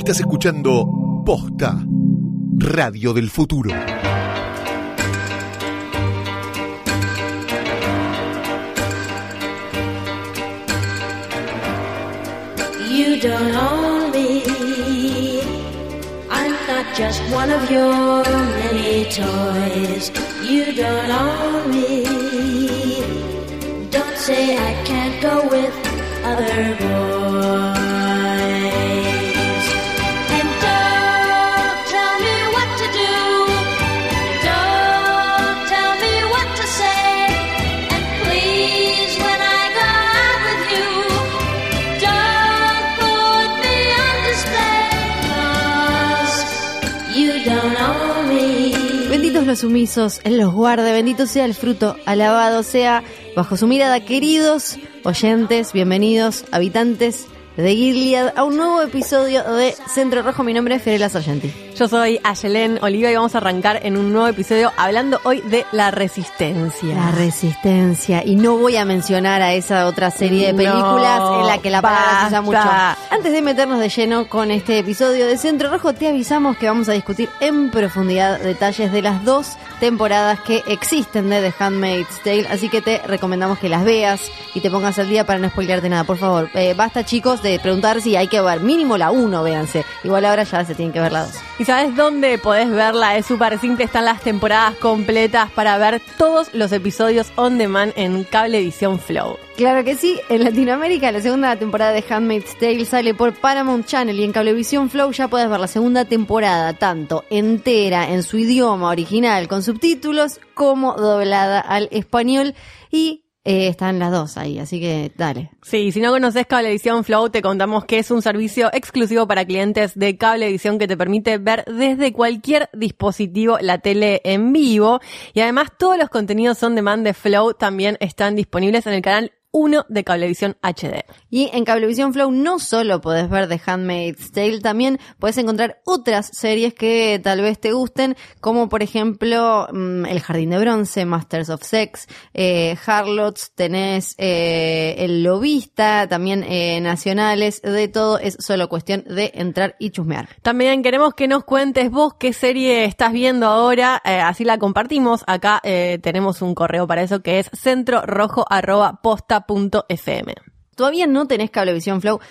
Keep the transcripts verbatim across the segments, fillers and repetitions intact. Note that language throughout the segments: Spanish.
Estás escuchando Posta, Radio del Futuro. You don't own me. I'm not just one of your many toys. You don't own me. Don't say I can't go with other boys. And don't tell me what to do. Don't tell me what to say. And please, when I go out with you, don't put me on display, 'cause you don't own me. Benditos los sumisos, Él los guarde, bendito sea el fruto, alabado sea bajo su mirada. Queridos oyentes, bienvenidos, habitantes de Gilead, a un nuevo episodio de Centro Rojo. Mi nombre es Fiorella Sargenti. Yo soy Ayelen Oliva y vamos a arrancar en un nuevo episodio hablando hoy de la resistencia. La resistencia. Y no voy a mencionar a esa otra serie de películas no, en la que la palabra se usa mucho. Antes de meternos de lleno con este episodio de Centro Rojo, te avisamos que vamos a discutir en profundidad detalles de las dos temporadas que existen de The Handmaid's Tale, así que te recomendamos que las veas y te pongas al día para no spoilearte nada. Por favor, eh, basta, chicos, de preguntar si hay que ver mínimo la uno, véanse. Igual ahora ya se tienen que ver la dos. ¿Y sabes dónde podés verla? Es súper simple, están las temporadas completas para ver todos los episodios on demand en Cablevisión Flow. Claro que sí, en Latinoamérica la segunda temporada de Handmaid's Tale sale por Paramount Channel y en Cablevisión Flow ya puedes ver la segunda temporada tanto entera en su idioma original con subtítulos como doblada al español y eh, están las dos ahí, así que dale. Sí, si no conoces Cablevisión Flow, te contamos que es un servicio exclusivo para clientes de Cablevisión que te permite ver desde cualquier dispositivo la tele en vivo y además todos los contenidos on demand de Flow también están disponibles en el canal uno de Cablevisión H D. Y en Cablevisión Flow no solo podés ver The Handmaid's Tale, también podés encontrar otras series que tal vez te gusten, como por ejemplo mmm, El Jardín de Bronce, Masters of Sex, eh, Harlots, tenés eh, El Lobista, también eh, nacionales, de todo, es solo cuestión de entrar y chusmear. También queremos que nos cuentes vos qué serie estás viendo ahora, eh, así la compartimos. Acá eh, tenemos un correo para eso que es centrorojo arroba posta punto f m. ¿Todavía no tenés Cablevisión Flow?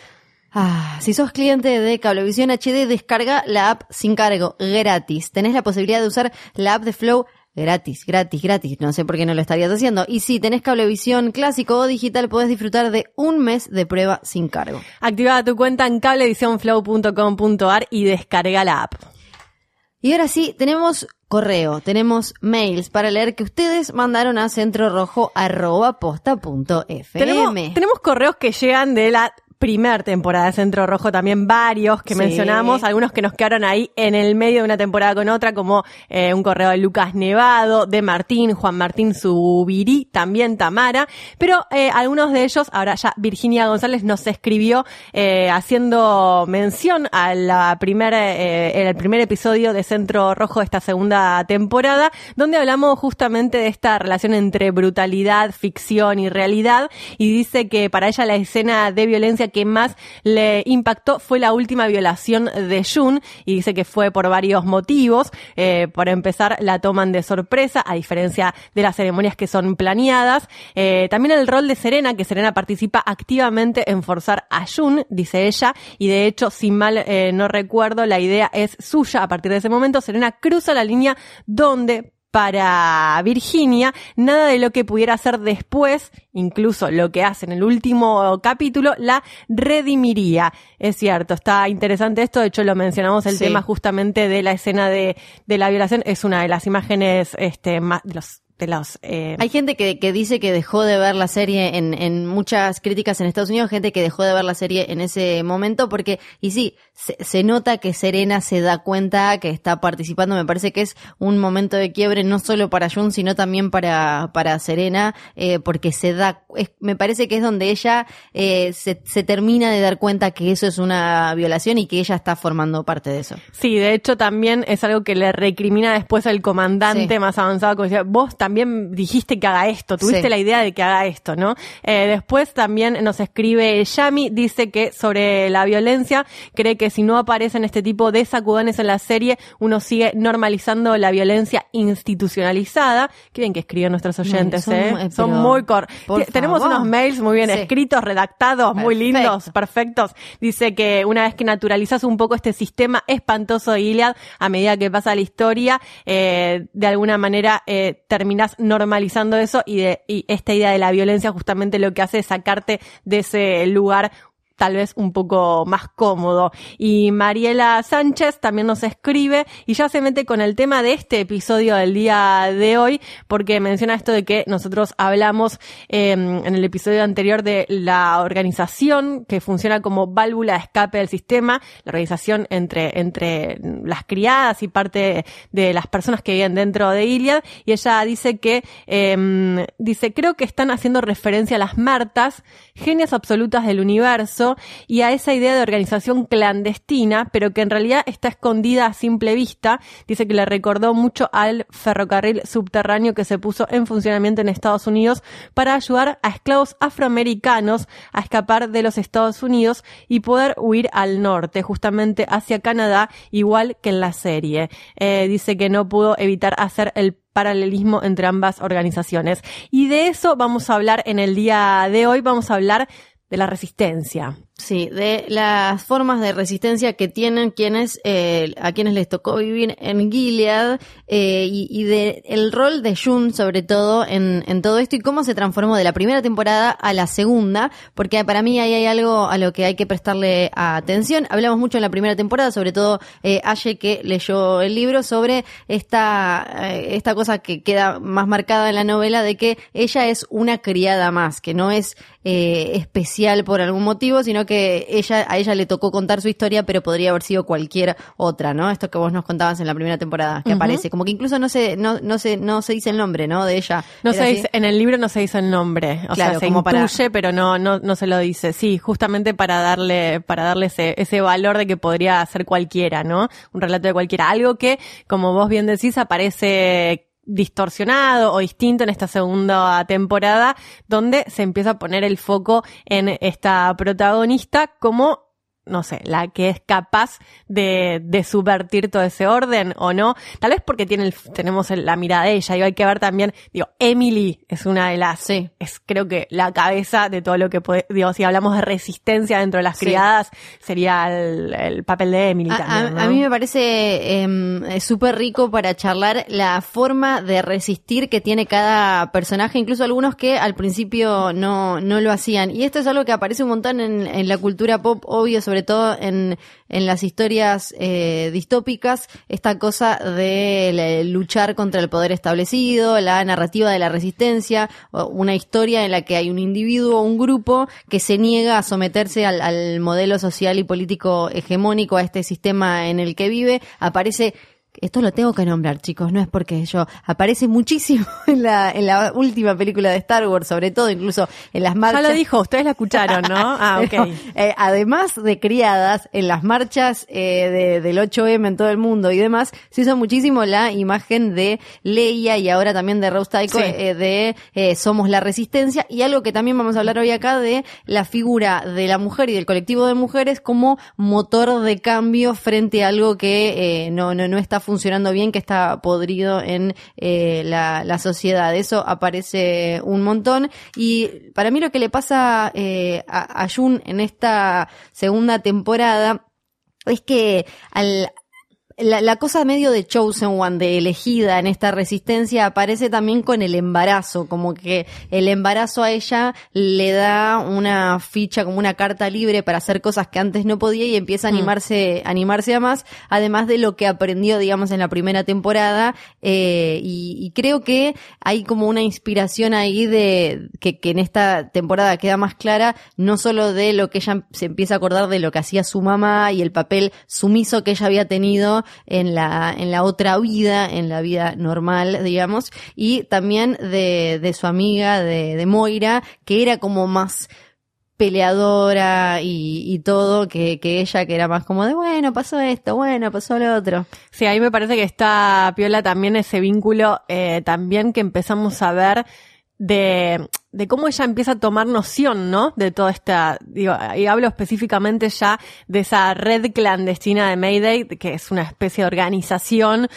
Ah, si sos cliente de Cablevisión H D, descarga la app sin cargo, gratis. Tenés la posibilidad de usar la app de Flow gratis, gratis, gratis. No sé por qué no lo estarías haciendo. Y si tenés Cablevisión clásico o digital, podés disfrutar de un mes de prueba sin cargo. Activa tu cuenta en cablevisión flow punto com punto a r y descarga la app. Y ahora sí, tenemos correo, tenemos mails para leer que ustedes mandaron a centrorojo arroba posta punto f m. Tenemos, tenemos correos que llegan de la primer temporada de Centro Rojo, también varios que sí mencionamos, algunos que nos quedaron ahí en el medio de una temporada con otra, como eh, un correo de Lucas Nevado, de Martín, Juan Martín Zubirí, también Tamara, pero eh, algunos de ellos, ahora ya Virginia González nos escribió eh, haciendo mención a la primera, eh, el primer episodio de Centro Rojo de esta segunda temporada, donde hablamos justamente de esta relación entre brutalidad, ficción y realidad, y dice que para ella la escena de violencia que más le impactó fue la última violación de June, y dice que fue por varios motivos. Eh, por empezar, la toman de sorpresa, a diferencia de las ceremonias que son planeadas. Eh, también el rol de Serena, que Serena participa activamente en forzar a June, dice ella, y de hecho, si mal eh, no recuerdo, la idea es suya. A partir de ese momento, Serena cruza la línea donde, para Virginia, nada de lo que pudiera hacer después, incluso lo que hace en el último capítulo, la redimiría. Es cierto, está interesante esto, de hecho lo mencionamos, el sí. tema justamente de la escena de, de la violación, es una de las imágenes este más, de los de los eh... Hay gente que, que dice que dejó de ver la serie en, en muchas críticas en Estados Unidos, gente que dejó de ver la serie en ese momento porque, y sí, se, se nota que Serena se da cuenta que está participando. Me parece que es un momento de quiebre no solo para June, sino también para, para Serena, eh, porque se da, es, me parece que es donde ella eh, se, se termina de dar cuenta que eso es una violación y que ella está formando parte de eso. Sí, de hecho también es algo que le recrimina después al comandante sí. más avanzado, como decía, vos también también dijiste que haga esto, tuviste Sí. la idea de que haga esto, ¿no? Eh, después también nos escribe Yami, dice que sobre la violencia, cree que si no aparecen este tipo de sacudones en la serie, uno sigue normalizando la violencia institucionalizada. Qué bien que escriben nuestros oyentes, son, ¿eh? eh, Son pero, muy cor... por T- Tenemos favor. unos mails muy bien Sí. escritos, redactados, muy Perfecto. lindos, perfectos. Dice que una vez que naturalizas un poco este sistema espantoso de Gilead, a medida que pasa la historia, eh, de alguna manera eh, terminás normalizando eso y, de, y esta idea de la violencia justamente lo que hace es sacarte de ese lugar tal vez un poco más cómodo. Y Mariela Sánchez también nos escribe y ya se mete con el tema de este episodio del día de hoy, porque menciona esto de que nosotros hablamos eh, en el episodio anterior de la organización que funciona como válvula de escape del sistema, la organización entre, entre las criadas y parte de las personas que viven dentro de Gilead, y ella dice que, eh, dice, creo que están haciendo referencia a las Martas, genias absolutas del universo, y a esa idea de organización clandestina, pero que en realidad está escondida a simple vista. Dice que le recordó mucho al ferrocarril subterráneo que se puso en funcionamiento en Estados Unidos para ayudar a esclavos afroamericanos a escapar de los Estados Unidos y poder huir al norte, justamente hacia Canadá, igual que en la serie. Eh, dice que no pudo evitar hacer el paralelismo entre ambas organizaciones. Y de eso vamos a hablar en el día de hoy. Vamos a hablar de la resistencia. Sí, de las formas de resistencia que tienen quienes, eh, a quienes les tocó vivir en Gilead, eh, y, y de el rol de June, sobre todo, en, en todo esto, y cómo se transformó de la primera temporada a la segunda, porque para mí ahí hay algo a lo que hay que prestarle atención. Hablamos mucho en la primera temporada, sobre todo, eh, Aye, que leyó el libro, sobre esta, eh, esta cosa que queda más marcada en la novela, de que ella es una criada más, que no es, eh, especial por algún motivo, sino que que ella, a ella le tocó contar su historia, pero podría haber sido cualquier otra, ¿no? Esto que vos nos contabas en la primera temporada, que uh-huh. aparece. Como que incluso no se, no, no se, no se dice el nombre, ¿no? De ella. No se dice, en el libro no se dice el nombre. O claro, sea, se como intuye, para... pero no, no, no se lo dice. Sí, justamente para darle, para darle ese, ese valor de que podría ser cualquiera, ¿no? Un relato de cualquiera. Algo que, como vos bien decís, aparece distorsionado o distinto en esta segunda temporada, donde se empieza a poner el foco en esta protagonista como, no sé, la que es capaz de, de subvertir todo ese orden o no. Tal vez porque tiene el, tenemos el, la mirada de ella. Y hay que ver también, digo, Emily es una de las, sí. es creo que la cabeza de todo lo que puede, digo, si hablamos de resistencia dentro de las sí. criadas, sería el, el papel de Emily a, también, ¿no? A, a mí me parece eh, súper rico para charlar la forma de resistir que tiene cada personaje, incluso algunos que al principio no, no lo hacían. Y esto es algo que aparece un montón en, en la cultura pop, obvio, sobre todo todo en, en las historias eh, distópicas, esta cosa de la, luchar contra el poder establecido, la narrativa de la resistencia, una historia en la que hay un individuo o un grupo que se niega a someterse al, al modelo social y político hegemónico, a este sistema en el que vive. Aparece... Esto lo tengo que nombrar, chicos, no es porque yo... Aparece muchísimo en la, en la última película de Star Wars, sobre todo, incluso en las marchas... Ya lo dijo, ustedes la escucharon, ¿no? Ah, ok. Pero, eh, además de criadas, en las marchas eh, de, del ocho eme en todo el mundo y demás, se usa muchísimo la imagen de Leia y ahora también de Rose Tycho, sí. eh, de eh, Somos la Resistencia, y algo que también vamos a hablar hoy acá de la figura de la mujer y del colectivo de mujeres como motor de cambio frente a algo que eh, no, no, no está funcionando bien, que está podrido en eh, la, la sociedad. Eso aparece un montón, y para mí lo que le pasa eh, a, a June en esta segunda temporada es que al La, la cosa medio de chosen one, de elegida en esta resistencia, aparece también con el embarazo, como que el embarazo a ella le da una ficha, como una carta libre para hacer cosas que antes no podía, y empieza a animarse, mm. animarse a más, además de lo que aprendió, digamos, en la primera temporada, eh, y, y creo que hay como una inspiración ahí de, que, que en esta temporada queda más clara, no solo de lo que ella se empieza a acordar de lo que hacía su mamá y el papel sumiso que ella había tenido en la en la otra vida, en la vida normal, digamos, y también de, de su amiga, de, de Moira, que era como más peleadora y, y todo, que, que ella que era más como de, bueno, pasó esto, bueno, pasó lo otro. Sí, ahí me parece que está piola también ese vínculo, eh, también que empezamos a ver de, de cómo ella empieza a tomar noción, ¿no? De toda esta, digo, y hablo específicamente ya de esa red clandestina de Mayday, que es una especie de organización,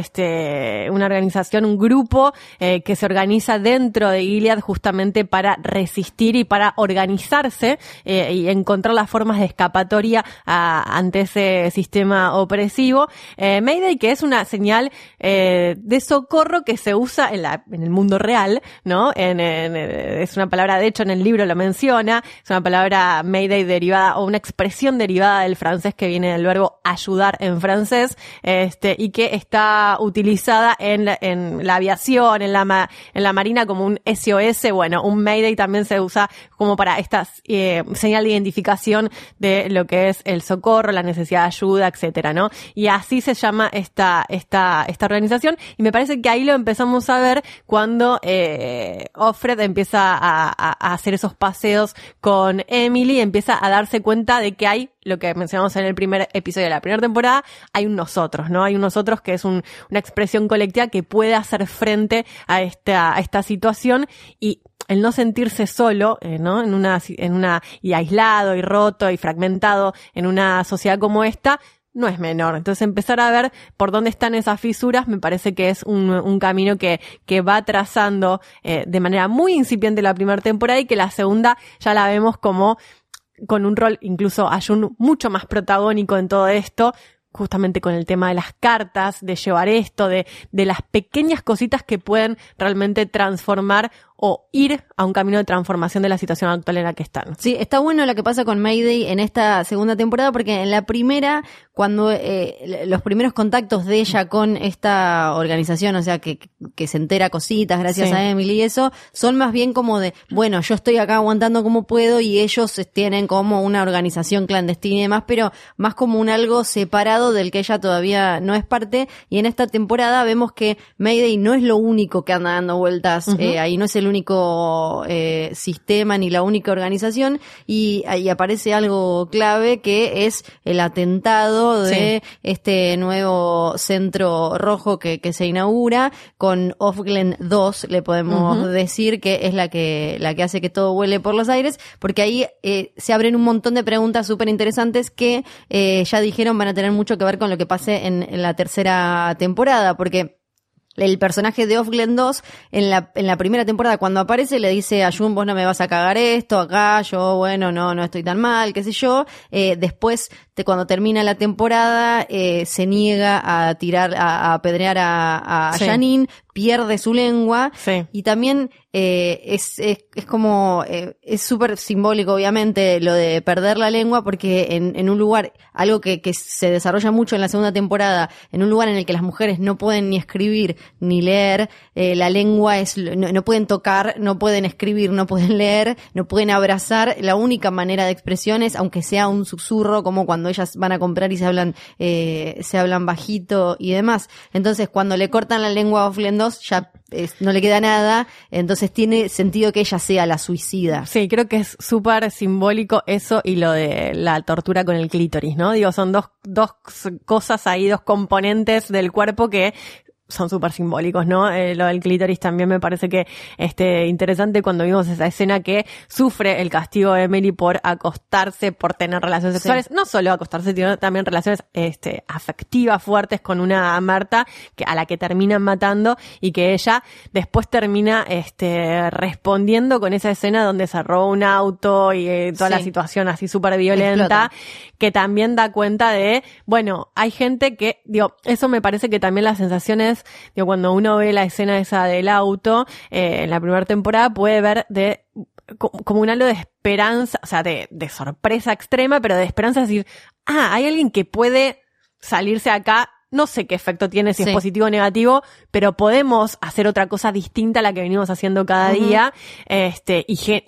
este, una organización, un grupo, eh, que se organiza dentro de Gilead justamente para resistir y para organizarse, eh, y encontrar las formas de escapatoria a, ante ese sistema opresivo. Eh, Mayday, que es una señal, eh, de socorro que se usa en la, en el mundo real, ¿no? En, en, es una palabra, de hecho en el libro lo menciona, es una palabra Mayday derivada o una expresión derivada del francés que viene del verbo ayudar en francés, este, y que está utilizada en la, en la aviación, en la, en la marina como un S O S. Bueno, un Mayday también se usa como para esta eh, señal de identificación de lo que es el socorro, la necesidad de ayuda, etcétera, ¿no? Y así se llama esta, esta, esta organización, y me parece que ahí lo empezamos a ver cuando eh, Offred empieza a, a, a hacer esos paseos con Emily, empieza a darse cuenta de que hay, lo que mencionamos en el primer episodio de la primera temporada, hay un nosotros, ¿no? Hay un nosotros que es un, una expresión colectiva que puede hacer frente a esta, a esta situación, y el no sentirse solo, eh, ¿no? En una, en una, y aislado y roto y fragmentado en una sociedad como esta, no es menor. Entonces empezar a ver por dónde están esas fisuras me parece que es un, un camino que, que va trazando eh, de manera muy incipiente la primera temporada, y que la segunda ya la vemos como con un rol incluso Ayun mucho más protagónico en todo esto, justamente con el tema de las cartas, de llevar esto, de, de las pequeñas cositas que pueden realmente transformar o ir a un camino de transformación de la situación actual en la que están. Sí, está bueno lo que pasa con Mayday en esta segunda temporada, porque en la primera, cuando eh, los primeros contactos de ella con esta organización, o sea, que, que se entera cositas gracias sí. a Emily y eso, son más bien como de, bueno, yo estoy acá aguantando como puedo, y ellos tienen como una organización clandestina y demás, pero más como un algo separado del que ella todavía no es parte. Y en esta temporada vemos que Mayday no es lo único que anda dando vueltas, uh-huh. eh, ahí no es el único eh, sistema ni la única organización, y ahí aparece algo clave, que es el atentado de sí. este nuevo centro rojo que, que se inaugura con Offglen dos, le podemos uh-huh. decir, que es la que la que hace que todo vuele por los aires, porque ahí eh, se abren un montón de preguntas súper interesantes que eh, ya dijeron van a tener mucho que ver con lo que pase en, en la tercera temporada, porque el personaje de Offglen dos, en la, en la primera temporada, cuando aparece, le dice a Jun, vos no me vas a cagar esto acá, yo, bueno, no, no estoy tan mal, qué sé yo. Eh, después, de cuando termina la temporada, eh, se niega a tirar, a, a apedrear a, a sí. Janine, pierde su lengua, sí. y también eh, es, es, es como, eh, es súper simbólico, obviamente, lo de perder la lengua, porque en, en un lugar, algo que, que se desarrolla mucho en la segunda temporada, en un lugar en el que las mujeres no pueden ni escribir ni leer, eh, la lengua es, no, no pueden tocar, no pueden escribir, no pueden leer, no pueden abrazar, la única manera de expresión es, aunque sea un susurro, como cuando ellas van a comprar y se hablan, eh, se hablan bajito y demás. Entonces, cuando le cortan la lengua a Offglen dos, ya eh, no le queda nada, entonces tiene sentido que ella sea la suicida. Sí, creo que es súper simbólico eso, y lo de la tortura con el clítoris, ¿no? Digo, son dos, dos cosas ahí, dos componentes del cuerpo que son súper simbólicos, ¿no? Eh, lo del clítoris también me parece que este interesante cuando vimos esa escena que sufre el castigo de Emily por acostarse, por tener relaciones sexuales, sí. no solo acostarse, sino también relaciones este afectivas fuertes con una Marta que a la que terminan matando, y que ella después termina este respondiendo con esa escena donde se roba un auto y eh, toda sí. la situación así súper violenta, que también da cuenta de, bueno, hay gente que, digo, eso me parece que también la sensación es, digo, cuando uno ve la escena esa del auto, eh, en la primera temporada puede ver de como un halo de esperanza, o sea, de, de sorpresa extrema, pero de esperanza, decir, ah, hay alguien que puede salirse acá, no sé qué efecto tiene, si sí. es positivo o negativo, pero podemos hacer otra cosa distinta a la que venimos haciendo cada uh-huh. día, este, y, y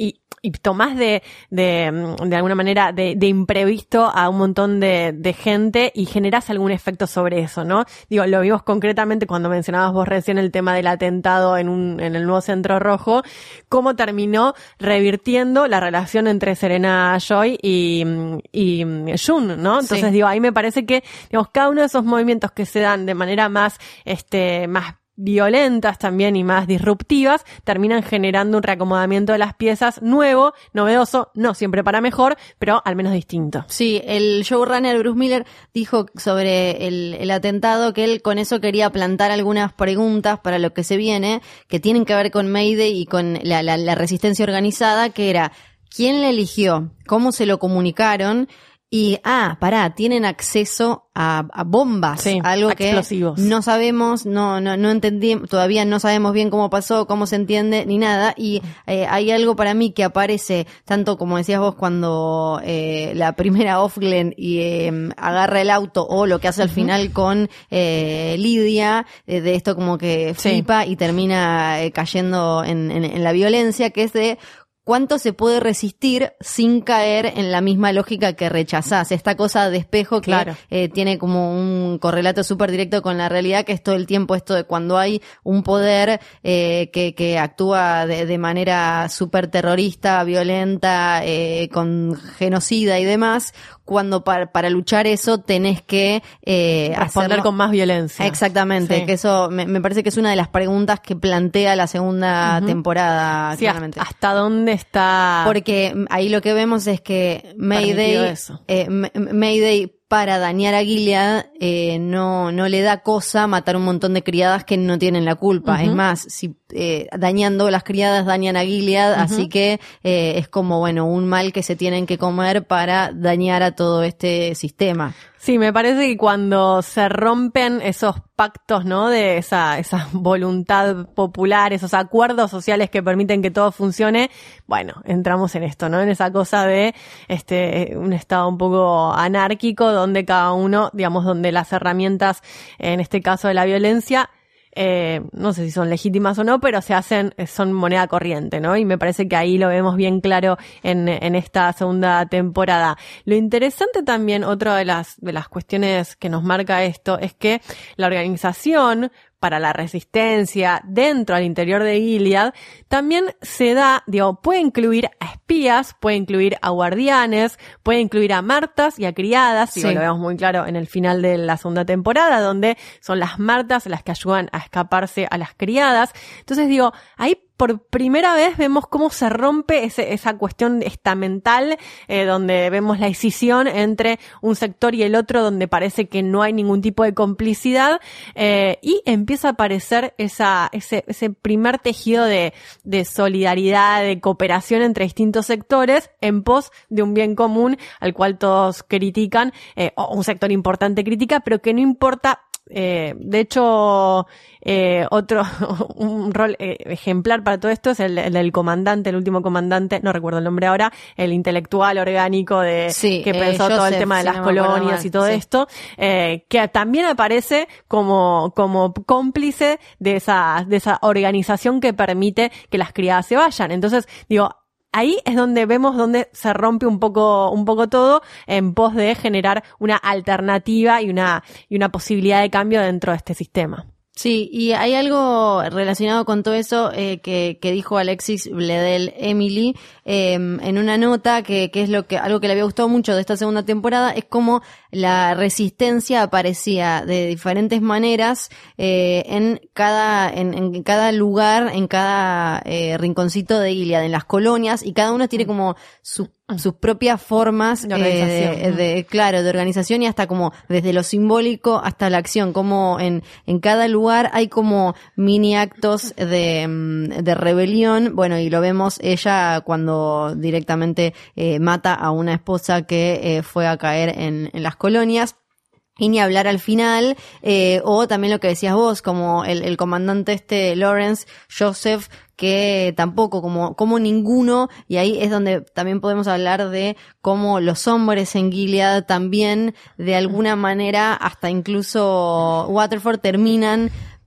y tomás de, de, de alguna manera de, de imprevisto a un montón de, de gente y generás algún efecto sobre eso, ¿no? Digo, lo vimos concretamente cuando mencionabas vos recién el tema del atentado en un, en el nuevo Centro Rojo, cómo terminó revirtiendo la relación entre Serena Joy y, y Jun, ¿no? Entonces, sí. digo, ahí me parece que, digamos, cada uno de esos movimientos que se dan de manera más, este, más violentas también y más disruptivas, terminan generando un reacomodamiento de las piezas nuevo, novedoso, no siempre para mejor, pero al menos distinto. Sí, el showrunner Bruce Miller dijo sobre el, el atentado que él con eso quería plantar algunas preguntas para lo que se viene, que tienen que ver con Mayday y con la, la, la resistencia organizada, que era ¿quién le eligió? ¿Cómo se lo comunicaron? Y, ah, pará, tienen acceso a, a bombas, sí, algo que explosivos. no sabemos, no, no, no entendí, todavía no sabemos bien cómo pasó, cómo se entiende, ni nada. Y eh, hay algo para mí que aparece, tanto como decías vos, cuando eh, la primera Offglen y eh, agarra el auto, o lo que hace al uh-huh. final con eh, Lydia, eh, de esto como que flipa sí. y termina eh, cayendo en, en, en la violencia, que es de ¿cuánto se puede resistir sin caer en la misma lógica que rechazás? Esta cosa de espejo que claro. eh, tiene como un correlato súper directo con la realidad, que es todo el tiempo esto de cuando hay un poder eh, que, que actúa de, de manera súper terrorista, violenta, eh, con genocida y demás, cuando para, para luchar eso tenés que eh, responder hacerlo con más violencia. Exactamente, sí. que eso me, me parece que es una de las preguntas que plantea la segunda uh-huh. temporada. Sí, claramente. ¿hasta dónde está? Porque ahí lo que vemos es que Mayday, eh, Mayday para dañar a Gilead eh, no no le da cosa matar un montón de criadas que no tienen la culpa. Uh-huh. Es más, si eh, dañando las criadas dañan a Gilead, uh-huh. así que eh, es como, bueno, un mal que se tienen que comer para dañar a todo este sistema. Sí, me parece que cuando se rompen esos pactos, ¿no? De esa, esa voluntad popular, esos acuerdos sociales que permiten que todo funcione, bueno, entramos en esto, ¿no? En esa cosa de, este, un estado un poco anárquico donde cada uno, digamos, donde las herramientas, en este caso de la violencia, Eh, no sé si son legítimas o no, pero se hacen, son moneda corriente, ¿no? Y me parece que ahí lo vemos bien claro en, en esta segunda temporada. Lo interesante también, otra de las, de las cuestiones que nos marca esto, es que la organización para la resistencia dentro al interior de Gilead también se da, digo, puede incluir a espías, puede incluir a guardianes, puede incluir a martas y a criadas, sí. digo, lo vemos muy claro en el final de la segunda temporada, donde son las martas las que ayudan a escaparse a las criadas. Entonces digo, ahí por primera vez vemos cómo se rompe ese, esa cuestión estamental, eh, donde vemos la escisión entre un sector y el otro, donde parece que no hay ningún tipo de complicidad, eh, y empieza a aparecer esa, ese, ese primer tejido de, de solidaridad, de cooperación entre distintos sectores en pos de un bien común al cual todos critican, eh, o un sector importante critica, pero que no importa. Eh, de hecho, eh, otro, un rol eh, ejemplar para todo esto es el, el del comandante, el último comandante, no recuerdo el nombre ahora, el intelectual orgánico de, sí, que eh, pensó Joseph, todo el tema de si las no colonias y todo sí. esto, eh, que también aparece como, como cómplice de esa, de esa organización que permite que las criadas se vayan. Entonces, digo, ahí es donde vemos donde se rompe un poco, un poco todo en pos de generar una alternativa y una, y una posibilidad de cambio dentro de este sistema. Sí, y hay algo relacionado con todo eso eh, que, que dijo Alexis Bledel Emily eh, en una nota que, que es lo que algo que le había gustado mucho de esta segunda temporada, es como la resistencia aparecía de diferentes maneras eh, en cada en, en cada lugar, en cada eh, rinconcito de Gilead, en las colonias, y cada una tiene como su sus propias formas de, eh, de, de claro de organización, y hasta como desde lo simbólico hasta la acción, como en en cada lugar hay como mini actos de, de rebelión. Bueno, y lo vemos ella cuando directamente eh, mata a una esposa que eh, fue a caer en, en las colonias. Y ni hablar al final, eh, o también lo que decías vos, como el, el comandante este Lawrence Joseph, que tampoco, como, como ninguno, y ahí es donde también podemos hablar de cómo los hombres en Gilead también, de alguna manera, hasta incluso Waterford, terminan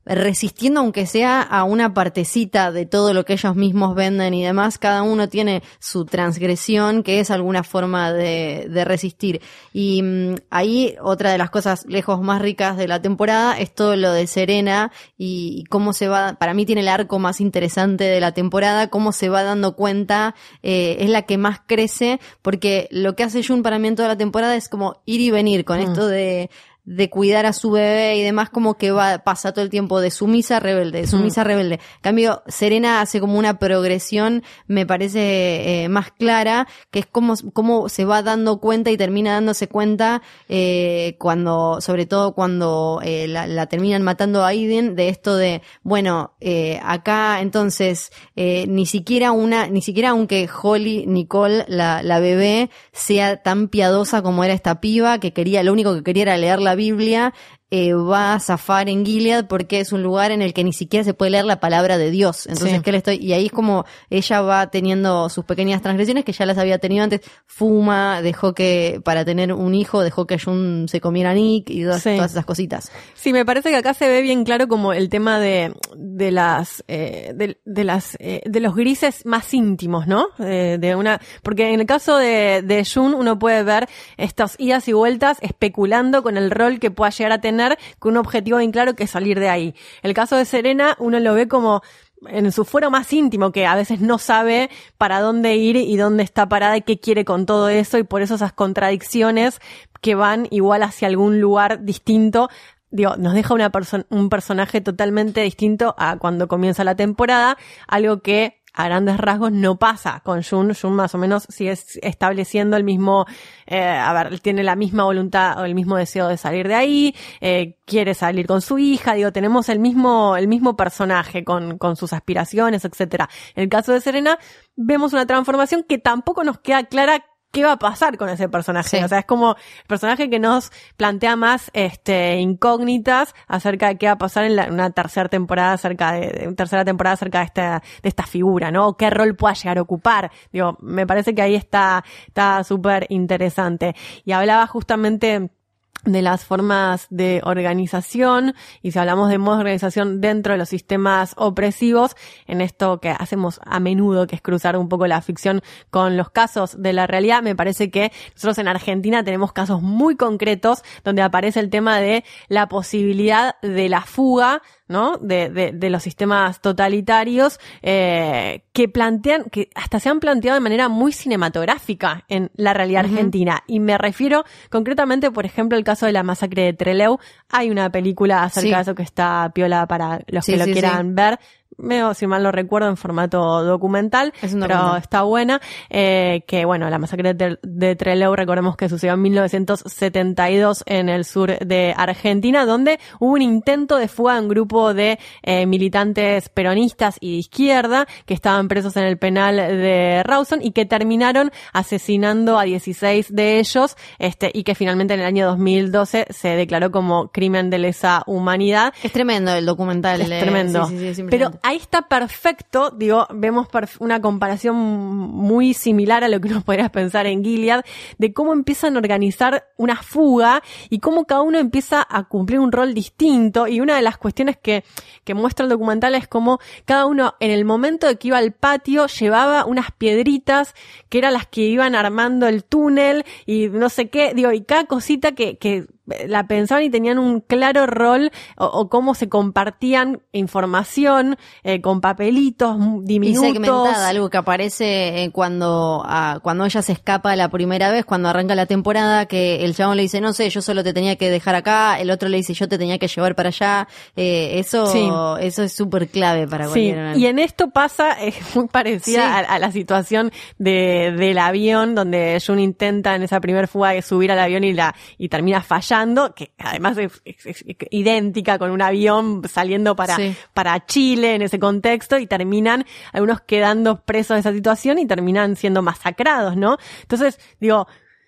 resistiendo aunque sea a una partecita de todo lo que ellos mismos venden y demás. Cada uno tiene su transgresión, que es alguna forma de, de resistir. Y mmm, ahí otra de las cosas lejos más ricas de la temporada es todo lo de Serena y, y cómo se va, para mí tiene el arco más interesante de la temporada, cómo se va dando cuenta, eh, es la que más crece, porque lo que hace Jun para mí en toda la temporada es como ir y venir con mm. esto de de cuidar a su bebé y demás, como que va, pasa todo el tiempo de sumisa a rebelde, de sumisa a rebelde. En cambio, Serena hace como una progresión, me parece eh, más clara, que es como, como se va dando cuenta y termina dándose cuenta eh, cuando, sobre todo cuando eh, la, la terminan matando a Aiden, de esto de, bueno, eh, acá entonces, eh, ni siquiera una, ni siquiera aunque Holly, Nicole, la, la bebé, sea tan piadosa como era esta piba, que quería, lo único que quería era leer la Biblia, eh, va a zafar en Gilead porque es un lugar en el que ni siquiera se puede leer la palabra de Dios. Entonces, sí. ¿qué le estoy? Y ahí es como ella va teniendo sus pequeñas transgresiones que ya las había tenido antes. Fuma, dejó que, para tener un hijo, dejó que Jun se comiera a Nick y todas, sí. todas esas cositas. Sí, me parece que acá se ve bien claro como el tema de, de las, eh, de, de las, eh, de los grises más íntimos, ¿no? Eh, de una, porque en el caso de, de Jun uno puede ver estas idas y vueltas especulando con el rol que pueda llegar a tener, con un objetivo bien claro que es salir de ahí. El caso de Serena uno lo ve como en su fuero más íntimo, que a veces no sabe para dónde ir y dónde está parada y qué quiere con todo eso, y por eso esas contradicciones que van igual hacia algún lugar distinto. Digo, nos deja una perso- un personaje totalmente distinto a cuando comienza la temporada, algo que a grandes rasgos no pasa con Jun. Jun más o menos sigue estableciendo el mismo, eh, a ver, tiene la misma voluntad o el mismo deseo de salir de ahí, eh, quiere salir con su hija, digo, tenemos el mismo, el mismo personaje con, con sus aspiraciones, etcétera. En el caso de Serena, vemos una transformación que tampoco nos queda clara qué va a pasar con ese personaje. Sí. O sea, es como el personaje que nos plantea más este incógnitas acerca de qué va a pasar en la, una tercera temporada acerca de, de tercera temporada acerca de esta de esta figura, ¿no? O qué rol pueda llegar a ocupar. Digo, me parece que ahí está está súper interesante. Y hablaba justamente de las formas de organización, y si hablamos de modos de organización dentro de los sistemas opresivos, en esto que hacemos a menudo, que es cruzar un poco la ficción con los casos de la realidad, me parece que nosotros en Argentina tenemos casos muy concretos donde aparece el tema de la posibilidad de la fuga, ¿no? De, de, de los sistemas totalitarios, eh, que plantean, que hasta se han planteado de manera muy cinematográfica en la realidad uh-huh. argentina. Y me refiero concretamente, por ejemplo, al caso de la masacre de Trelew. Hay una película acerca sí. de eso que está piola para los sí, que lo sí, quieran sí. ver. Medio, si mal no recuerdo, en formato documental, pero documental. Está buena, eh, que bueno, la masacre de, de Trelew, recordemos que sucedió en mil novecientos setenta y dos en el sur de Argentina, donde hubo un intento de fuga de un grupo de eh, militantes peronistas y de izquierda que estaban presos en el penal de Rawson y que terminaron asesinando a dieciséis de ellos, este, y que finalmente en el año dos mil doce se declaró como crimen de lesa humanidad. Es tremendo el documental. Es eh, tremendo. Sí, sí, sí, pero ahí está perfecto, digo, vemos perf- una comparación muy similar a lo que uno podría pensar en Gilead, de cómo empiezan a organizar una fuga y cómo cada uno empieza a cumplir un rol distinto. Y una de las cuestiones que, que muestra el documental es cómo cada uno en el momento de que iba al patio llevaba unas piedritas que eran las que iban armando el túnel y no sé qué, digo, y cada cosita que, que la pensaban y tenían un claro rol, o, o cómo se compartían información eh, con papelitos diminutos. Y segmentada, algo que aparece eh, cuando a, cuando ella se escapa la primera vez, cuando arranca la temporada, que el chabón le dice, no sé, yo solo te tenía que dejar acá, el otro le dice, yo te tenía que llevar para allá. Eh, eso, sí. eso es súper clave para cualquiera. Sí, y en esto pasa, es eh, muy parecida sí. a, a la situación de del avión, donde Jun intenta en esa primer fuga de subir al avión y la y termina fallando, que además es, es, es idéntica con un avión saliendo para, sí. para Chile en ese contexto, y terminan algunos quedando presos de esa situación y terminan siendo masacrados, ¿no? Entonces, digo,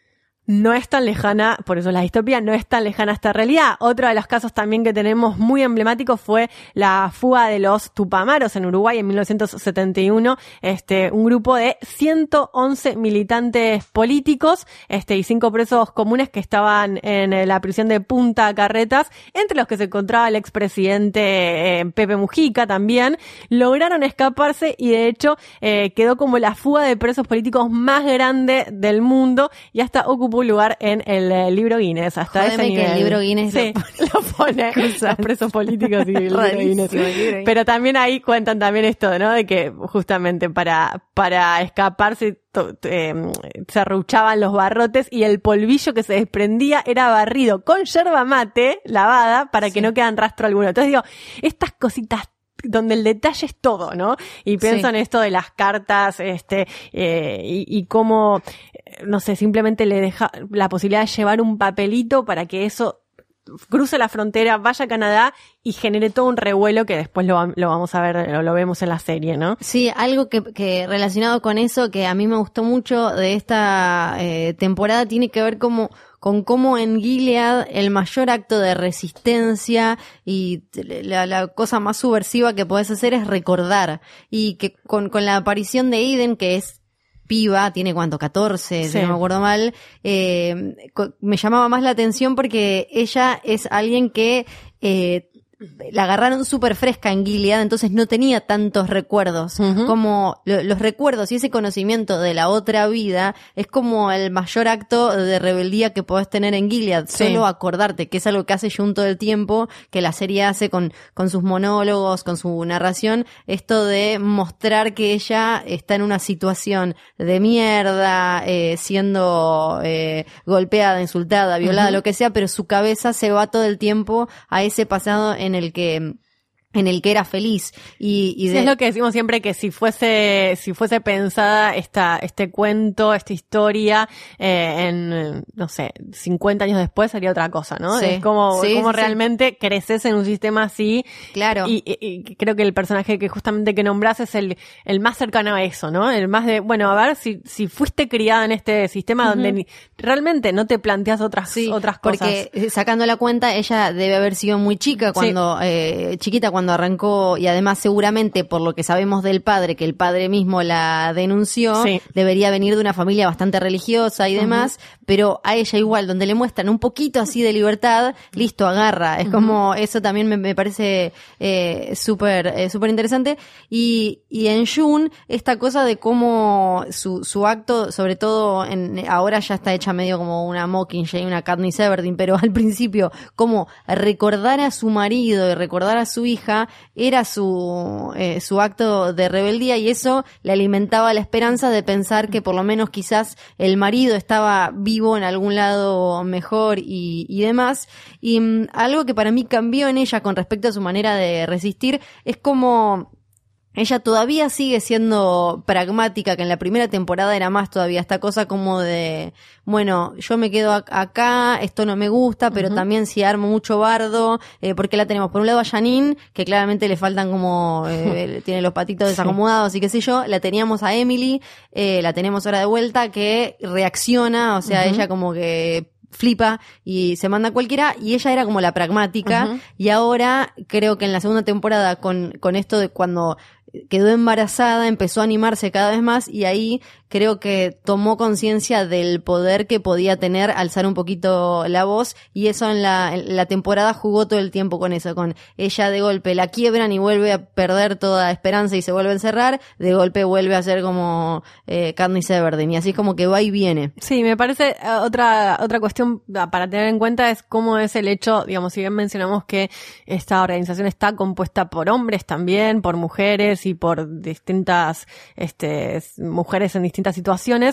no es tan lejana, por eso la distopía no es tan lejana a esta realidad. Otro de los casos también que tenemos muy emblemático fue la fuga de los Tupamaros en Uruguay en mil novecientos setenta y uno, este, un grupo de ciento once militantes políticos, este, y cinco presos comunes que estaban en la prisión de Punta Carretas, entre los que se encontraba el expresidente eh, Pepe Mujica también, lograron escaparse y de hecho eh, quedó como la fuga de presos políticos más grande del mundo y hasta ocupó un lugar en el eh, libro Guinness. Hasta Jódeme ese nivel. Que el libro Guinness sí, lo pone, lo pone los presos políticos y el libro Guinness. El libro Guinness. Pero también ahí cuentan también esto, ¿no? De que justamente para, para escaparse to, eh, se arruchaban los barrotes y el polvillo que se desprendía era barrido con yerba mate lavada para que sí. no quedan rastro alguno. Entonces digo, estas cositas donde el detalle es todo, ¿no? Y pienso sí. en esto de las cartas, este, eh, y, y cómo, no sé, simplemente le deja la posibilidad de llevar un papelito para que eso cruce la frontera, vaya a Canadá y genere todo un revuelo que después lo, lo vamos a ver, lo, lo vemos en la serie, ¿no? Sí, algo que, que relacionado con eso que a mí me gustó mucho de esta eh, temporada tiene que ver como con cómo en Gilead el mayor acto de resistencia y la, la cosa más subversiva que podés hacer es recordar. Y que con, con la aparición de Aiden, que es piba, tiene cuánto, catorce, sí. si no me acuerdo mal, eh, me llamaba más la atención porque ella es alguien que eh, la agarraron súper fresca en Gilead, entonces no tenía tantos recuerdos. Uh-huh. Como lo, los recuerdos y ese conocimiento de la otra vida es como el mayor acto de rebeldía que podés tener en Gilead. Sí. Solo acordarte, que es algo que hace June todo el tiempo, que la serie hace con, con sus monólogos, con su narración, esto de mostrar que ella está en una situación de mierda, eh, siendo eh, golpeada, insultada, violada, uh-huh. lo que sea, pero su cabeza se va todo el tiempo a ese pasado en en el que en el que era feliz y, y de... sí, es lo que decimos siempre, que si fuese si fuese pensada esta este cuento, esta historia eh, en, no sé, cincuenta años después sería otra cosa, ¿no? Sí. Es como, sí, como sí, creces sí. creces en un sistema así. Claro. Y, y, y creo que el personaje que justamente que nombrás es el el más cercano a eso, ¿no? El más de, bueno, a ver, si si fuiste criada en este sistema uh-huh. donde ni, realmente no te planteas otras sí, otras cosas. Porque sacando la cuenta, ella debe haber sido muy chica cuando, sí. eh, chiquita cuando cuando arrancó, y además seguramente por lo que sabemos del padre, que el padre mismo la denunció, sí. debería venir de una familia bastante religiosa y demás, uh-huh. pero a ella igual, donde le muestran un poquito así de libertad, listo, agarra. Es uh-huh. como, eso también me, me parece eh, súper eh, súper interesante. Y, y en June, esta cosa de cómo su, su acto, sobre todo en, ahora ya está hecha medio como una Mockingjay, una Katniss Everdeen, pero al principio, como recordar a su marido y recordar a su hija, era su eh, su acto de rebeldía, y eso le alimentaba la esperanza de pensar que por lo menos quizás el marido estaba vivo en algún lado mejor y, y demás. Y um, algo que para mí cambió en ella con respecto a su manera de resistir es como ella todavía sigue siendo pragmática, que en la primera temporada era más todavía esta cosa como de, bueno, yo me quedo acá, esto no me gusta, pero uh-huh. también si armo mucho bardo, eh, porque la tenemos por un lado a Janine, que claramente le faltan como, eh, tiene los patitos desacomodados y qué sé yo, la teníamos a Emily, eh, la tenemos ahora de vuelta, que reacciona, o sea, uh-huh. ella como que flipa y se manda a cualquiera, y ella era como la pragmática, uh-huh. y ahora creo que en la segunda temporada con, con esto de cuando quedó embarazada, empezó a animarse cada vez más, y ahí creo que tomó conciencia del poder que podía tener, alzar un poquito la voz, y eso en la, en la temporada jugó todo el tiempo con eso, con ella de golpe la quiebran y vuelve a perder toda esperanza y se vuelve a encerrar, de golpe vuelve a ser como eh, Katniss Everdeen, y así como que va y viene. Sí, me parece uh, otra otra cuestión para tener en cuenta es cómo es el hecho, digamos, si bien mencionamos que esta organización está compuesta por hombres también, por mujeres y por distintas este mujeres en distintas situaciones,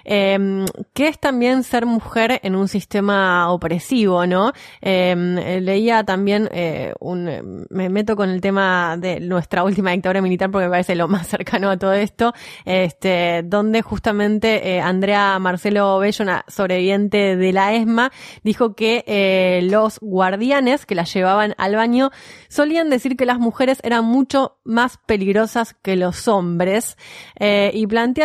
eh, que es también ser mujer en un sistema opresivo, ¿no? Eh, leía también eh, un, me meto con el tema de nuestra última dictadura militar porque me parece lo más cercano a todo esto, este, donde justamente eh, Andrea Marcelo Bello, una sobreviviente de la ESMA, dijo que eh, los guardianes que la llevaban al baño solían decir que las mujeres eran mucho más peligrosas que los hombres, eh, y plantea esto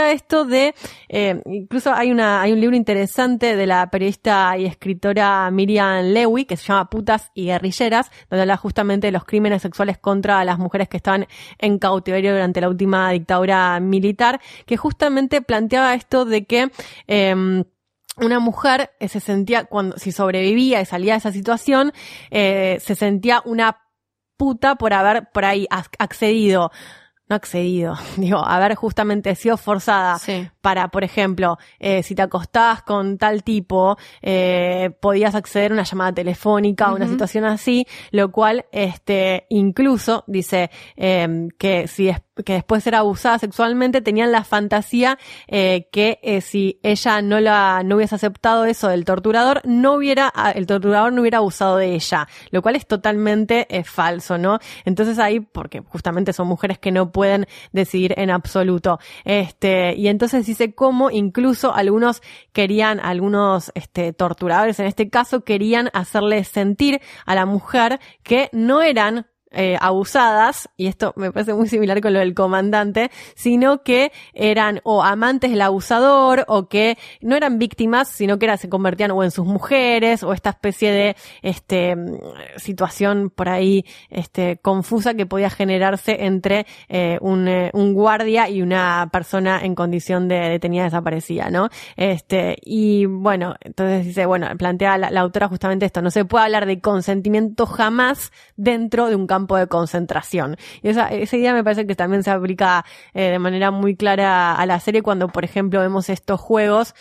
de, eh, incluso hay una, hay un libro interesante de la periodista y escritora Miriam Lewy que se llama Putas y guerrilleras, donde habla justamente de los crímenes sexuales contra las mujeres que estaban en cautiverio durante la última dictadura militar, que justamente planteaba esto de que, eh, una mujer eh, se sentía, cuando si sobrevivía y salía de esa situación, eh, se sentía una puta por haber por ahí accedido, no accedido, digo, haber justamente sido forzada sí. para, por ejemplo, eh, si te acostabas con tal tipo, eh, podías acceder a una llamada telefónica o uh-huh. una situación así, lo cual, este, incluso, dice, eh, que si es que después era abusada sexualmente, tenían la fantasía eh, que eh, si ella no la no hubiese aceptado eso del torturador, no hubiera el torturador no hubiera abusado de ella, lo cual es totalmente eh, falso, ¿no? Entonces ahí, porque justamente son mujeres que no pueden decidir en absoluto, este y entonces dice cómo incluso algunos querían, algunos este torturadores en este caso querían hacerle sentir a la mujer que no eran Eh, abusadas, y esto me parece muy similar con lo del comandante, sino que eran o amantes del abusador, o que no eran víctimas, sino que era, se convertían o en sus mujeres, o esta especie de este situación por ahí este confusa que podía generarse entre eh, un, eh, un guardia y una persona en condición de detenida desaparecida, ¿no? Este, y bueno, entonces dice, bueno, plantea la, la autora justamente esto, no se puede hablar de consentimiento jamás dentro de un campo de concentración. Y esa, esa idea me parece que también se aplica eh, de manera muy clara a la serie cuando, por ejemplo, vemos estos juegos,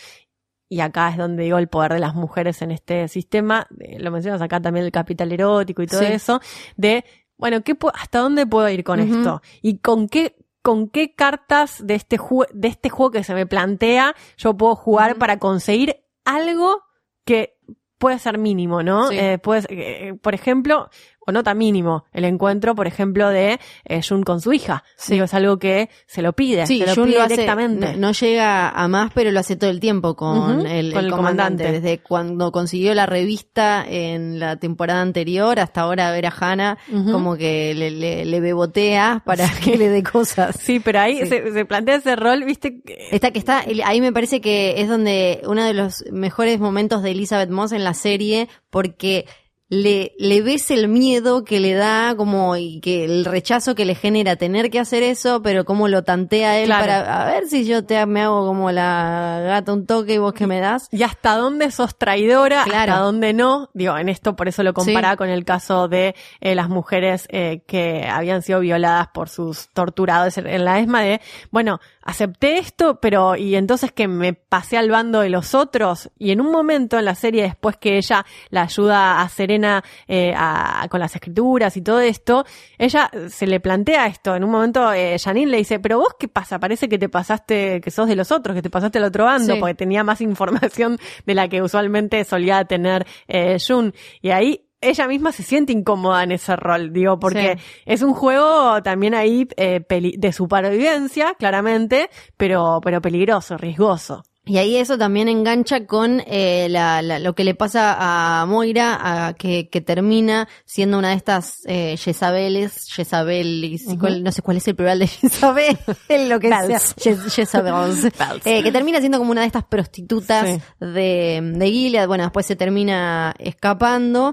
y acá es donde digo el poder de las mujeres en este sistema, eh, lo mencionas acá también el capital erótico y todo sí. eso, de, bueno, ¿qué pu- ¿hasta dónde puedo ir con uh-huh. esto? Y con qué con qué cartas de este, ju- de este juego que se me plantea yo puedo jugar uh-huh. para conseguir algo que puede ser mínimo, ¿no? Sí. Eh, puede, eh, por ejemplo, o nota mínimo, el encuentro, por ejemplo, de eh, Jun con su hija. Sí. Digo, es algo que se lo pide, sí, se lo Jun pide lo hace, directamente. No, no llega a más, pero lo hace todo el tiempo con, uh-huh, el, con el, el comandante. comandante. Desde cuando consiguió la revista en la temporada anterior hasta ahora ver a Hannah, uh-huh. como que le, le, le bebotea para sí. que le dé cosas. Sí, pero ahí sí. Se, se plantea ese rol, ¿viste? Está que está, ahí me parece que es donde uno de los mejores momentos de Elizabeth Moss en la serie, porque le, le ves el miedo que le da, como, y que el rechazo que le genera tener que hacer eso, pero cómo lo tantea él claro. para, a ver si yo te me hago como la gata un toque y vos que me das. Y hasta dónde sos traidora, claro. hasta dónde no. Digo, en esto por eso lo comparaba sí. con el caso de eh, las mujeres eh, que habían sido violadas por sus torturadores en la ESMA de, bueno, acepté esto, pero y entonces que me pasé al bando de los otros. Y en un momento en la serie, después que ella la ayuda a Serena eh, a, con las escrituras y todo esto, ella se le plantea esto. En un momento eh, Janine le dice, pero vos qué pasa, parece que te pasaste, que sos de los otros, que te pasaste al otro bando, sí. porque tenía más información de la que usualmente solía tener eh, Jun. Y ahí ella misma se siente incómoda en ese rol, digo, porque sí. es un juego también ahí eh, peli- de supervivencia, claramente, pero, pero peligroso, riesgoso. Y ahí eso también engancha con eh, la, la, lo que le pasa a Moira, a, que, que termina siendo una de estas eh, Jezabeles, Jezabelis, uh-huh. cuál, no sé cuál es el plural de Jezabel, lo que sea, Jezabels, eh, que termina siendo como una de estas prostitutas sí. de, de Gilead. Bueno, después se termina escapando,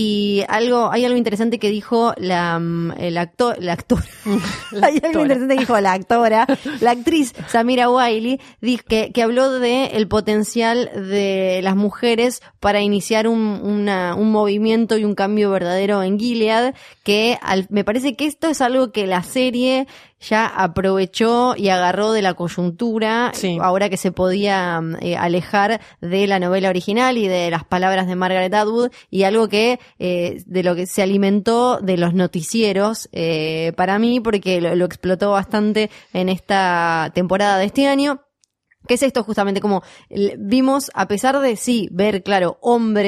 y algo, hay algo interesante que dijo la, el actor, la actora, la hay actora. algo interesante que dijo la actora, la actriz Samira Wiley, dijo que, que habló de el potencial de las mujeres para iniciar un, una, un movimiento y un cambio verdadero en Gilead, que al, me parece que esto es algo que la serie ya aprovechó y agarró de la coyuntura, sí. ahora que se podía eh, alejar de la novela original y de las palabras de Margaret Atwood, y algo que eh, de lo que se alimentó de los noticieros eh, para mí, porque lo, lo explotó bastante en esta temporada de este año. ¿Qué es esto? Justamente como vimos, a pesar de sí ver, claro, hombres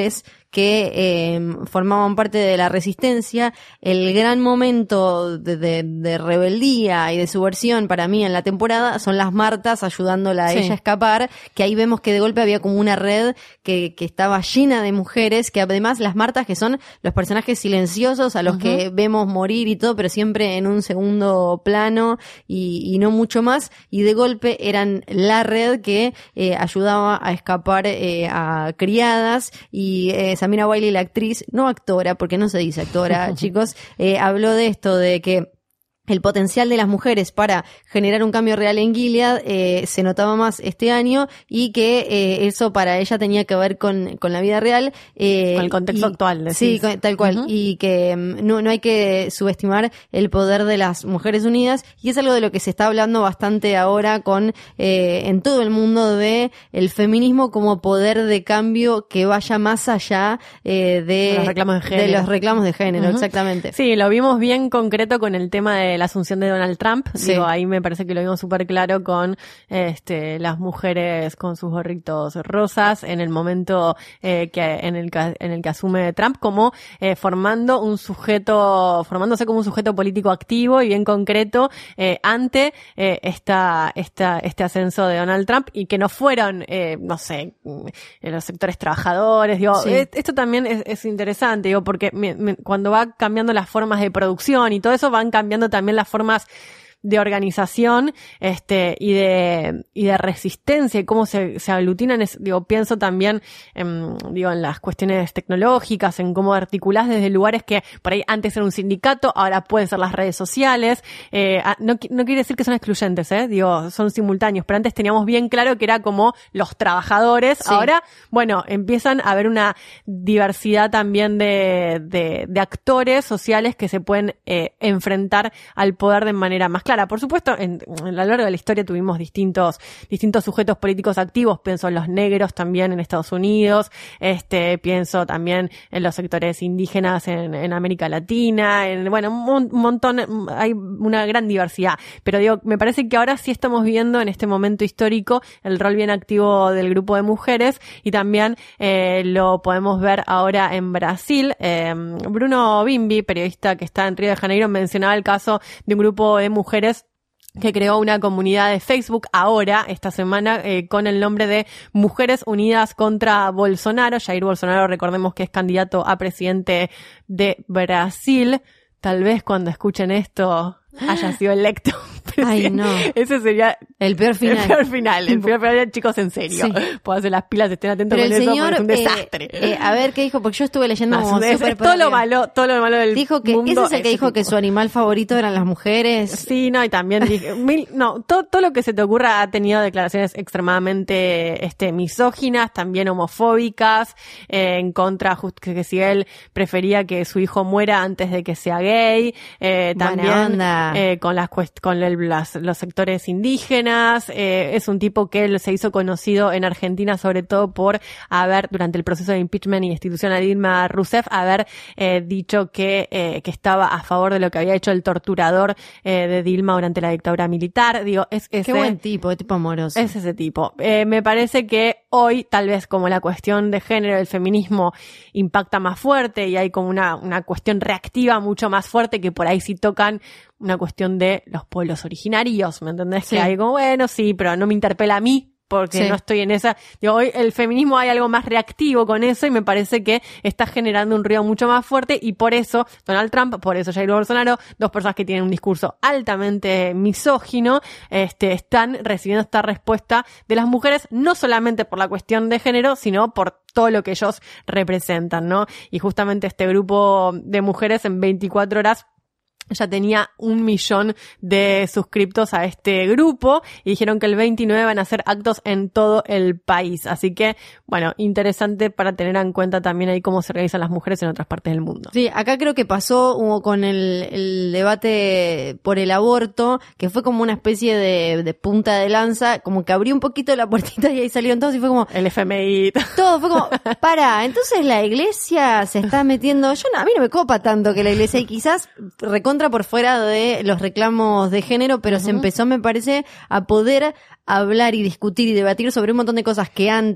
que eh, formaban parte de la resistencia. El gran momento de, de, de rebeldía y de subversión para mí en la temporada son las Martas ayudándola a Sí. ella a escapar, que ahí vemos que de golpe había como una red que, que estaba llena de mujeres, que además las Martas, que son los personajes silenciosos a los uh-huh. que vemos morir y todo, pero siempre en un segundo plano y, y no mucho más, y de golpe eran la red que eh, ayudaba a escapar eh, a criadas, y eh, Samira Wiley, la actriz, no actora, porque no se dice actora, chicos, eh, habló de esto, de que el potencial de las mujeres para generar un cambio real en Gilead eh, se notaba más este año, y que eh, eso para ella tenía que ver con, con la vida real. Eh, con el contexto y, actual. Decís. Sí, con, tal cual. Uh-huh. Y que um, no, no hay que subestimar el poder de las mujeres unidas, y es algo de lo que se está hablando bastante ahora con eh, en todo el mundo, de el feminismo como poder de cambio que vaya más allá eh, de, los reclamos de género. de los reclamos de género, uh-huh. exactamente. Sí, lo vimos bien concreto con el tema de la asunción de Donald Trump. Sí. Digo, ahí me parece que lo vimos súper claro con este las mujeres con sus gorritos rosas en el momento eh, que en el que, en el que asume Trump, como eh, formando un sujeto, formándose como un sujeto político activo y bien concreto eh, ante eh, esta, esta, este ascenso de Donald Trump, y que no fueron, eh, no sé, los sectores trabajadores. Digo, sí. Esto también es, es interesante, digo, porque me, me, cuando va cambiando las formas de producción y todo eso, van cambiando también las formas de organización este y de y de resistencia y cómo se, se aglutinan. Es, digo, pienso también en, digo, en las cuestiones tecnológicas, en cómo articulás desde lugares que por ahí antes era un sindicato, ahora pueden ser las redes sociales. Eh, no, no quiere decir que son excluyentes, eh, digo, son simultáneos, pero antes teníamos bien claro que era como los trabajadores. Sí. Ahora, bueno, empiezan a haber una diversidad también de, de, de actores sociales que se pueden eh, enfrentar al poder de manera más clara. Por supuesto, en, en a lo largo de la historia tuvimos distintos distintos sujetos políticos activos. Pienso en los negros también en Estados Unidos, este pienso también en los sectores indígenas en, en América Latina, en, bueno, un, un montón, hay una gran diversidad. Pero digo, me parece que ahora sí estamos viendo en este momento histórico el rol bien activo del grupo de mujeres, y también eh, lo podemos ver ahora en Brasil. Eh, Bruno Bimbi, periodista que está en Río de Janeiro, mencionaba el caso de un grupo de mujeres que creó una comunidad de Facebook ahora, esta semana, eh, con el nombre de Mujeres Unidas contra Bolsonaro. Jair Bolsonaro, recordemos que es candidato a presidente de Brasil. Tal vez cuando escuchen esto haya sido electo. Ay, no. Ese sería el peor final. El peor final. El peor final, chicos, en serio. Sí. Puedo hacer las pilas, estén atentos pero con el eso, señor, porque es un desastre. Eh, eh, a ver, ¿qué dijo? Porque yo estuve leyendo no, como es, super es todo lo malo, todo lo malo del dijo que mundo. Ese es el que dijo tipo. Que su animal favorito eran las mujeres. Sí, no, y también dije, mil, no, todo, todo lo que se te ocurra. Ha tenido declaraciones extremadamente este misóginas, también homofóbicas, eh, en contra, just, que, que si él prefería que su hijo muera antes de que sea gay, eh, también eh, con las con el, las, los sectores indígenas. Eh, es un tipo que él se hizo conocido en Argentina sobre todo por haber, durante el proceso de impeachment y destitución a Dilma Rousseff, haber eh, dicho que eh, que estaba a favor de lo que había hecho el torturador eh, de Dilma durante la dictadura militar. Digo, es ese, qué buen tipo, tipo amoroso. Es ese tipo. Eh, me parece que hoy, tal vez como la cuestión de género, el feminismo impacta más fuerte y hay como una, una cuestión reactiva mucho más fuerte, que por ahí sí tocan una cuestión de los pueblos originarios, ¿me entendés? Sí. Que hay como, bueno, sí, pero no me interpela a mí, porque sí. no estoy en esa. Digo, hoy el feminismo hay algo más reactivo con eso, y me parece que está generando un ruido mucho más fuerte, y por eso Donald Trump, por eso Jair Bolsonaro, dos personas que tienen un discurso altamente misógino, este, están recibiendo esta respuesta de las mujeres, no solamente por la cuestión de género, sino por todo lo que ellos representan, ¿no? Y justamente este grupo de mujeres en veinticuatro horas ya tenía un millón de suscriptos a este grupo, y dijeron que el veintinueve van a hacer actos en todo el país. Así que, bueno, interesante para tener en cuenta también ahí cómo se organizan las mujeres en otras partes del mundo. Sí, acá creo que pasó uh, con el, el debate por el aborto, que fue como una especie de, de punta de lanza, como que abrió un poquito la puertita y ahí salieron todos, y fue como... El F M I. Todo, fue como, para, entonces la iglesia se está metiendo... Yo no, a mí no me copa tanto que la iglesia, y quizás recontra por fuera de los reclamos de género, pero uh-huh. se empezó, me parece, a poder hablar y discutir y debatir sobre un montón de cosas que antes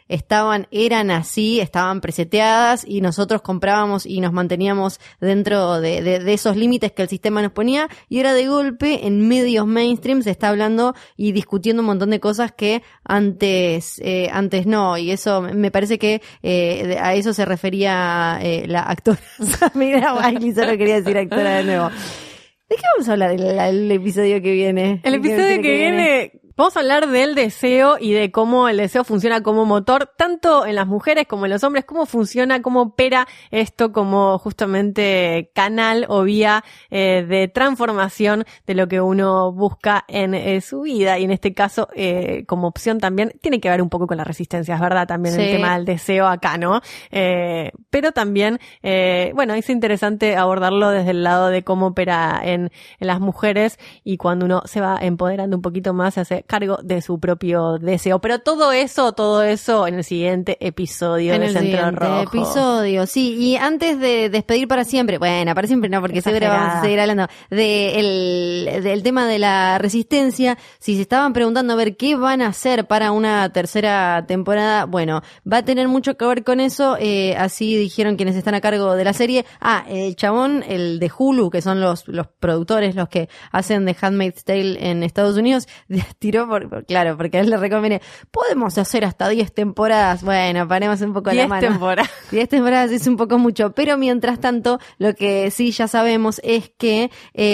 estaban, eran así, estaban preseteadas y nosotros comprábamos y nos manteníamos dentro de, de, de esos límites que el sistema nos ponía, y ahora de golpe en medios mainstream se está hablando y discutiendo un montón de cosas que antes, eh, antes no, y eso me parece que eh, a eso se refería eh, la actora Samira Wiley, solo quería decir actora de nuevo. ¿De qué vamos a hablar el, el episodio que viene? El episodio que, que viene... viene... Vamos a hablar del deseo y de cómo el deseo funciona como motor, tanto en las mujeres como en los hombres, cómo funciona, cómo opera esto como justamente canal o vía eh, de transformación de lo que uno busca en eh, su vida. Y en este caso, eh, como opción también, tiene que ver un poco con la resistencia, es verdad, también sí. El tema del deseo acá, ¿no? Eh, pero también, eh, bueno, es interesante abordarlo desde el lado de cómo opera en, en las mujeres, y cuando uno se va empoderando un poquito más, se hace cargo de su propio deseo. Pero todo eso, todo eso en el siguiente episodio en de el Centro siguiente Rojo. episodio, sí. Y antes de despedir para siempre, bueno, para siempre no, porque seguro vamos a seguir hablando de el, del tema de la resistencia. Si se estaban preguntando a ver qué van a hacer para una tercera temporada, bueno, va a tener mucho que ver con eso. Eh, así dijeron quienes están a cargo de la serie. Ah, el chabón, el de Hulu, que son los, los productores, los que hacen The Handmaid's Tale en Estados Unidos, tiró por, por, claro, porque a él le recomiende, podemos hacer hasta diez temporadas. Bueno, paremos un poco la mano. diez temporadas. diez temporadas es un poco mucho, pero mientras tanto, lo que sí ya sabemos es que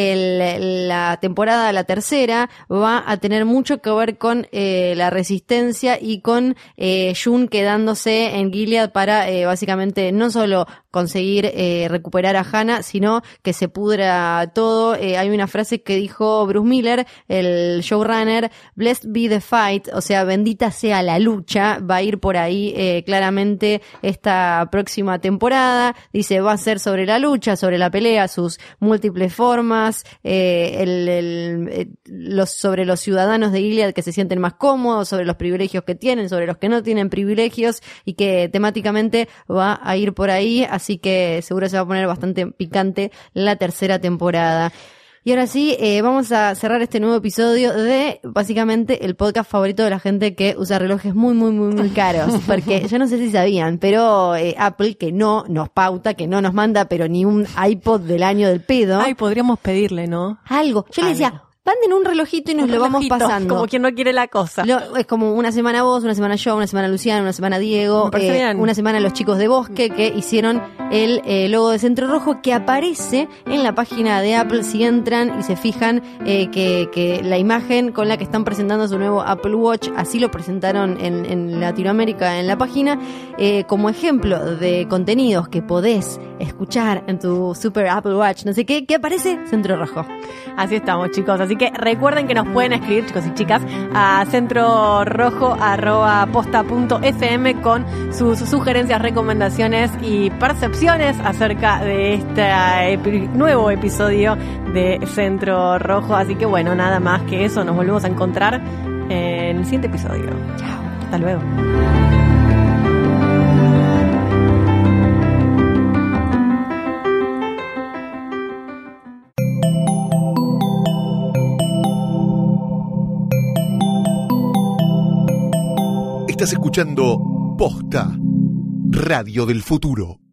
el, la temporada, la tercera, va a tener mucho que ver con eh, la resistencia y con eh, June quedándose en Gilead para eh, básicamente no solo conseguir eh, recuperar a Hannah, sino que se pudra todo. Eh, hay una frase que dijo Bruce Miller, el showrunner, blessed be the fight, o sea, bendita sea la lucha. Va a ir por ahí eh, claramente esta próxima temporada. Dice, va a ser sobre la lucha, sobre la pelea, sus múltiples formas, eh, el, el, eh, los, sobre los ciudadanos de Gilead que se sienten más cómodos, sobre los privilegios que tienen, sobre los que no tienen privilegios, y que temáticamente va a ir por ahí. Así que seguro se va a poner bastante picante la tercera temporada. Y ahora sí, eh, vamos a cerrar este nuevo episodio de, básicamente, el podcast favorito de la gente que usa relojes muy, muy, muy, muy caros. Porque yo no sé si sabían, pero eh, Apple, que no nos pauta, que no nos manda, pero ni un iPod del año del pedo. Ay, podríamos pedirle, ¿no? Algo. Yo Algo. le decía, manden un relojito y nos un lo relojito, vamos pasando. Como quien no quiere la cosa. Lo, es como una semana vos, una semana yo, una semana Luciana, una semana Diego, eh, una semana los chicos de Bosque que hicieron el eh, logo de Centro Rojo, que aparece en la página de Apple. Si entran y se fijan eh, que, que la imagen con la que están presentando su nuevo Apple Watch, así lo presentaron en, en Latinoamérica en la página, eh, como ejemplo de contenidos que podés escuchar en tu Super Apple Watch, no sé qué, que aparece Centro Rojo. Así estamos, chicos. Así que recuerden que nos pueden escribir, chicos y chicas, a centrorojo arroba posta punto f m con sus sugerencias, recomendaciones y percepciones acerca de este epi- nuevo episodio de Centro Rojo. Así que bueno, nada más que eso. Nos volvemos a encontrar en el siguiente episodio. Chao. Hasta luego. Estás escuchando Posta, Radio del Futuro.